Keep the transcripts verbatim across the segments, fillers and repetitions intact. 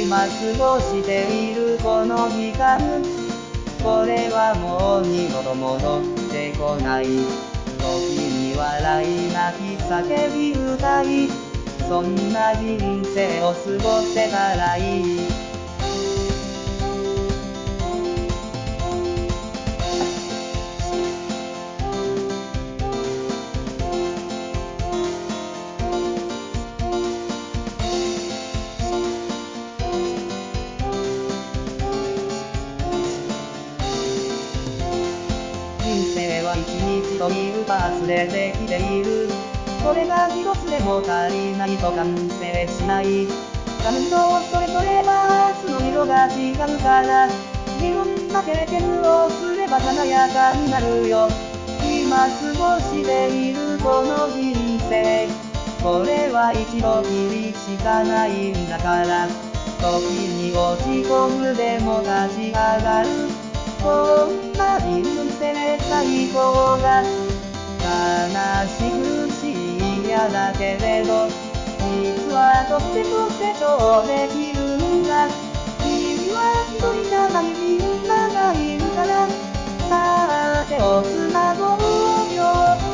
今過ごしているこの時間、これはもう二度と戻ってこない。時に笑い泣き叫び歌い、そんな人生を過ごせたらいい。人生は一日というパーツでできている。これが一つでも足りないと完成しない。画面とそれぞれパーツの色が違うから、いろんな経験をすれば華やかになるよ。今過ごしているこの人生、これは一度きりしかないんだから、時に落ち込むでも立ち上がる。こんな人生最高だ。悲しくし嫌だけれど、実はとっても成長できるんだ。君は一人じゃない、みんながいるから、さあ手をつなごうよ。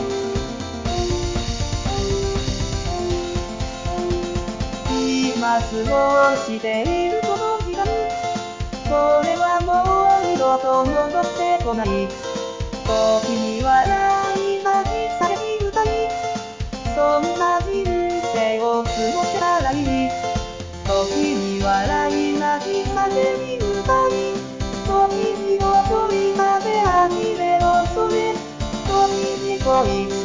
今過ごしているこの時間、これはもう二度と戻ってこない。時に笑い泣き叫び歌い、そんな人生を過ごせたらいい。時に笑い泣き叫び歌い、時に恋まで呆れろそれ。時に恋